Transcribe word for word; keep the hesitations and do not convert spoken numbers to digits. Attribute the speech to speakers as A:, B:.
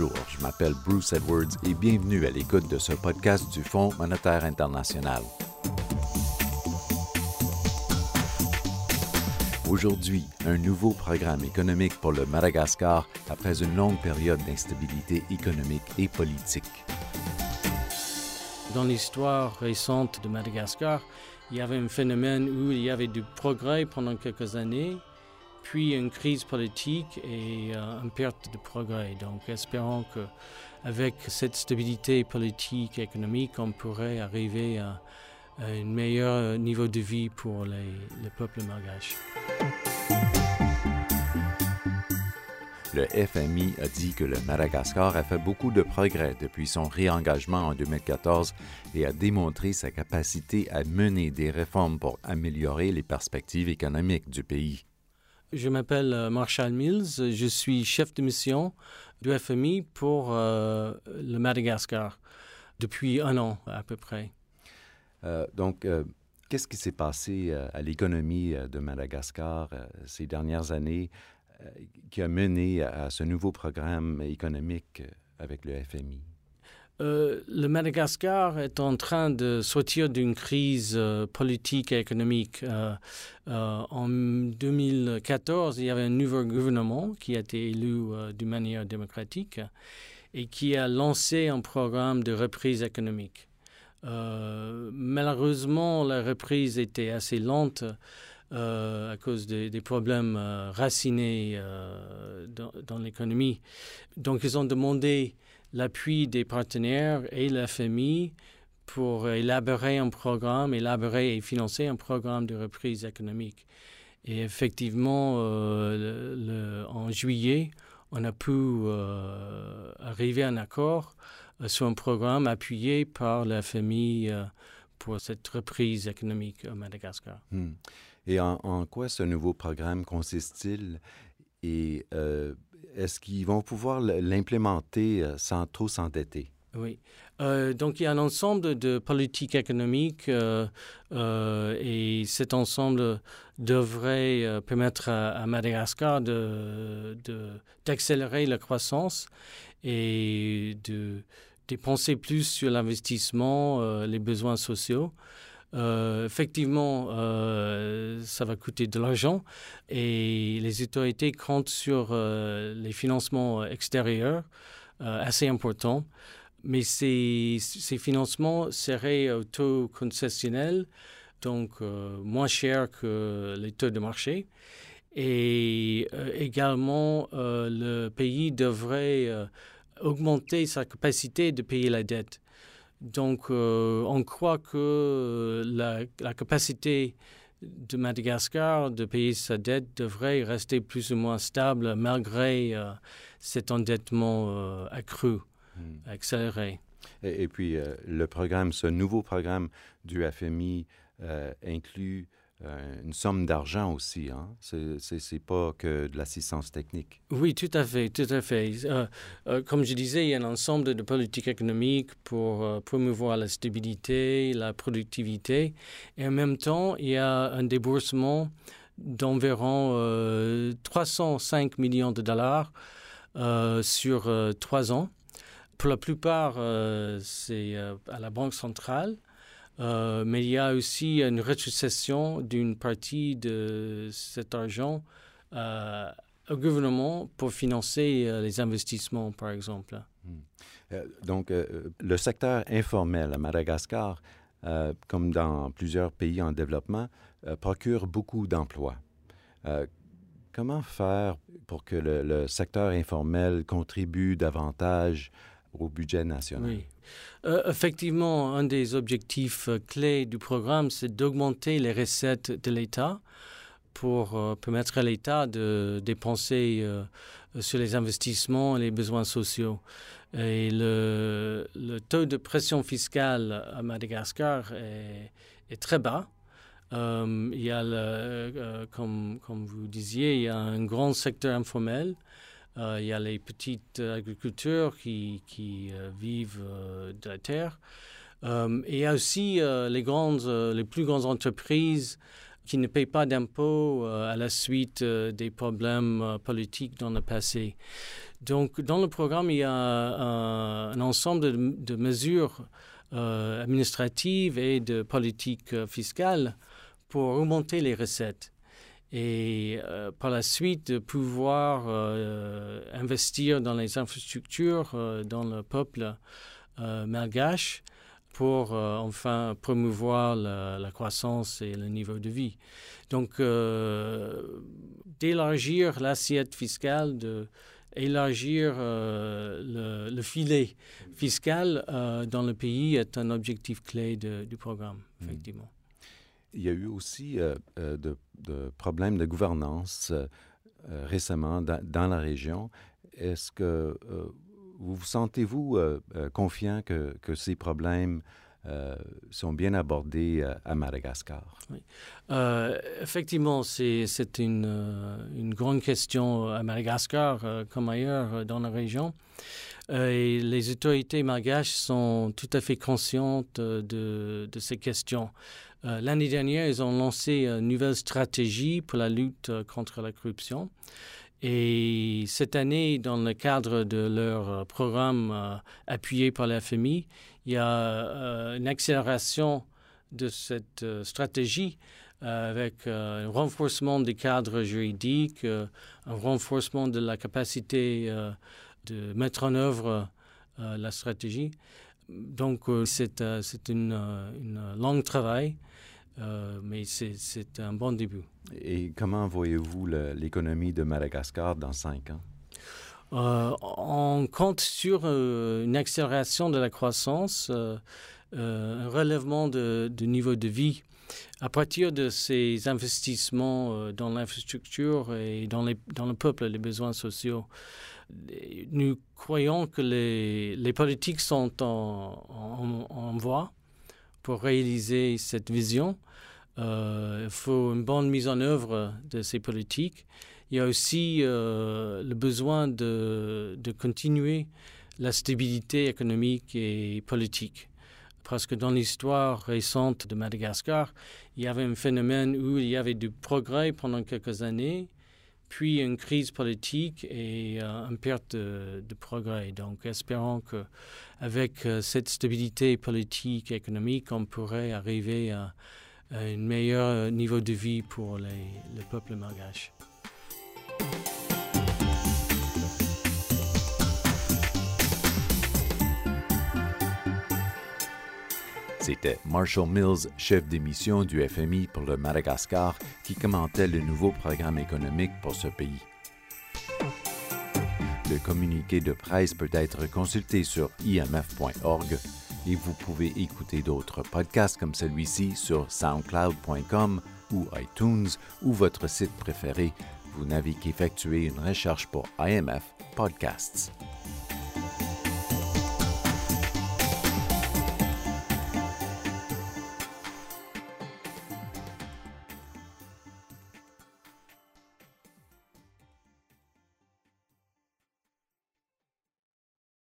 A: Bonjour, je m'appelle Bruce Edwards et bienvenue à l'écoute de ce podcast du Fonds monétaire international. Aujourd'hui, un nouveau programme économique pour le Madagascar après une longue période d'instabilité économique et politique.
B: Dans l'histoire récente de Madagascar, il y avait un phénomène où il y avait du progrès pendant quelques années, puis une crise politique et euh, une perte de progrès. Donc, espérons qu'avec cette stabilité politique et économique, on pourrait arriver à, à un meilleur niveau de vie pour les, le peuple malgache.
A: Le F M I a dit que le Madagascar a fait beaucoup de progrès depuis son réengagement en deux mille quatorze et a démontré sa capacité à mener des réformes pour améliorer les perspectives économiques du pays.
B: Je m'appelle Marshall Mills, je suis chef de mission du F M I pour euh, le Madagascar depuis un an à peu près.
A: Euh, donc, euh, qu'est-ce qui s'est passé euh, à l'économie de Madagascar euh, ces dernières années euh, qui a mené à, à ce nouveau programme économique avec le F M I?
B: Euh, le Madagascar est en train de sortir d'une crise euh, politique et économique. Euh, euh, en deux mille quatorze, il y avait un nouveau gouvernement qui a été élu euh, d'une manière démocratique et qui a lancé un programme de reprise économique. Euh, malheureusement, la reprise était assez lente euh, à cause des, des problèmes euh, racinés euh, dans, dans l'économie. Donc, ils ont demandé l'appui des partenaires et la F M I pour élaborer un programme, élaborer et financer un programme de reprise économique. Et effectivement, euh, le, le, en juillet, on a pu euh, arriver à un accord euh, sur un programme appuyé par la F M I euh, pour cette reprise économique au Madagascar.
A: Hmm. Et en, en quoi ce nouveau programme consiste-t-il? Et euh, est-ce qu'ils vont pouvoir l'implémenter sans trop s'endetter?
B: Oui. Euh, donc, il y a un ensemble de politiques économiques euh, euh, et cet ensemble devrait euh, permettre à, à Madagascar de, de, d'accélérer la croissance et de dépenser plus sur l'investissement, euh, les besoins sociaux. Euh, effectivement, euh, ça va coûter de l'argent et les autorités comptent sur euh, les financements extérieurs euh, assez importants. Mais ces, ces financements seraient au taux concessionnel, donc euh, moins cher que les taux de marché. Et euh, également, euh, le pays devrait euh, augmenter sa capacité de payer la dette. Donc, euh, on croit que la, la capacité de Madagascar de payer sa dette devrait rester plus ou moins stable malgré euh, cet endettement euh, accru, hmm. accéléré.
A: Et, et puis, euh, le programme, ce nouveau programme du F M I euh, inclut euh, une somme d'argent aussi, hein? C'est, c'est, c'est pas que de l'assistance technique.
B: Oui, tout à fait, tout à fait. Euh, euh, comme je disais, il y a un ensemble de politiques économiques pour euh, promouvoir la stabilité, la productivité. Et en même temps, il y a un déboursement d'environ euh, trois cent cinq millions de dollars euh, sur euh, trois ans. Pour la plupart, euh, c'est euh, à la Banque centrale. Euh, mais il y a aussi une rétrocession d'une partie de cet argent euh, au gouvernement pour financer euh, les investissements, par exemple.
A: Hmm. Euh, donc, euh, le secteur informel à Madagascar, euh, comme dans plusieurs pays en développement, euh, procure beaucoup d'emplois. Euh, comment faire pour que le, le secteur informel contribue davantage au budget national?
B: Oui. Euh, effectivement, un des objectifs euh, clés du programme, c'est d'augmenter les recettes de l'État pour euh, permettre à l'État de dépenser euh, sur les investissements et les besoins sociaux. Et le, le taux de pression fiscale à Madagascar est, est très bas. Euh, il y a, le, euh, comme, comme vous disiez, il y a un grand secteur informel. Euh, il y a les petites agriculteurs qui, qui euh, vivent euh, de la terre. Euh, et il y a aussi euh, les, grandes, euh, les plus grandes entreprises qui ne payent pas d'impôts euh, à la suite euh, des problèmes euh, politiques dans le passé. Donc, dans le programme, il y a euh, un ensemble de, de mesures euh, administratives et de politiques euh, fiscales pour remonter les recettes et euh, par la suite de pouvoir euh, investir dans les infrastructures, euh, dans le peuple euh, malgache pour euh, enfin promouvoir la, la croissance et le niveau de vie. Donc, euh, d'élargir l'assiette fiscale, d'élargir euh, le, le filet fiscal euh, dans le pays est un objectif clé de, du programme, effectivement.
A: Il y a eu aussi euh, euh, de, de problèmes de gouvernance euh, euh, récemment dans, dans la région. Est-ce que euh, vous vous sentez-vous euh, euh, confiant que, que ces problèmes euh, sont bien abordés euh, à Madagascar?
B: Oui. Euh, effectivement, c'est, c'est une, euh, une grande question à Madagascar euh, comme ailleurs euh, dans la région. Euh, et les autorités malgaches sont tout à fait conscientes euh, de, de ces questions. Euh, l'année dernière, ils ont lancé une nouvelle stratégie pour la lutte euh, contre la corruption. Et cette année, dans le cadre de leur programme euh, appuyé par la F M I, il y a euh, une accélération de cette euh, stratégie euh, avec euh, un renforcement des cadres juridiques, euh, un renforcement de la capacité euh, de mettre en œuvre euh, la stratégie. Donc, euh, c'est, euh, c'est une, une longue travail. Euh, mais c'est, c'est un bon début.
A: Et comment voyez-vous le, l'économie de Madagascar dans cinq ans?
B: Euh, on compte sur euh, une accélération de la croissance, euh, euh, un relèvement de, du niveau de vie. À partir de ces investissements euh, dans l'infrastructure et dans, les, dans le peuple, les besoins sociaux, nous croyons que les, les politiques sont en, en, en voie pour réaliser cette vision. Euh, il faut une bonne mise en œuvre de ces politiques. Il y a aussi euh, le besoin de, de continuer la stabilité économique et politique. Parce que dans l'histoire récente de Madagascar, il y avait un phénomène où il y avait du progrès pendant quelques années, puis une crise politique et euh, une perte de, de progrès. Donc, espérons qu'avec euh, cette stabilité politique et économique, on pourrait arriver à, à un meilleur niveau de vie pour les, le peuple malgache.
A: C'était Marshall Mills, chef d'émission du F M I pour le Madagascar, qui commentait le nouveau programme économique pour ce pays. Le communiqué de presse peut être consulté sur I M F point org et vous pouvez écouter d'autres podcasts comme celui-ci sur soundcloud point com ou iTunes ou votre site préféré. Vous n'avez qu'effectuer une recherche pour I M F Podcasts.